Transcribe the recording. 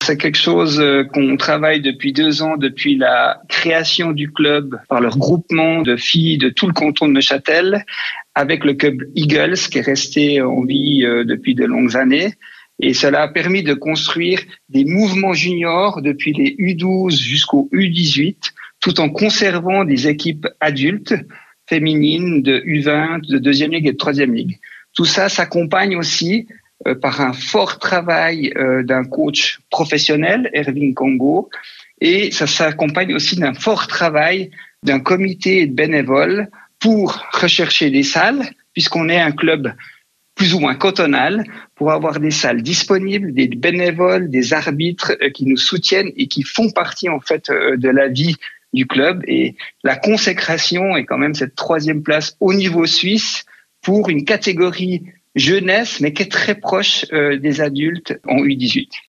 c'est quelque chose qu'on travaille depuis 2 ans, depuis la création du club par le regroupement de filles de tout le canton de Neuchâtel, avec le club Eagles qui est resté en vie depuis de longues années. Et cela a permis de construire des mouvements juniors depuis les U12 jusqu'au U18, tout en conservant des équipes adultes, féminines, de U20, de deuxième ligue et de troisième ligue. Tout ça s'accompagne aussi par un fort travail d'un coach professionnel, Erwin Congo, et ça s'accompagne aussi d'un fort travail d'un comité de bénévoles pour rechercher des salles, puisqu'on est un club plus ou moins cantonal, pour avoir des salles disponibles, des bénévoles, des arbitres qui nous soutiennent et qui font partie en fait de la vie du club. Et la consécration est quand même cette 3e place au niveau suisse pour une catégorie jeunesse, mais qui est très proche des adultes en U18.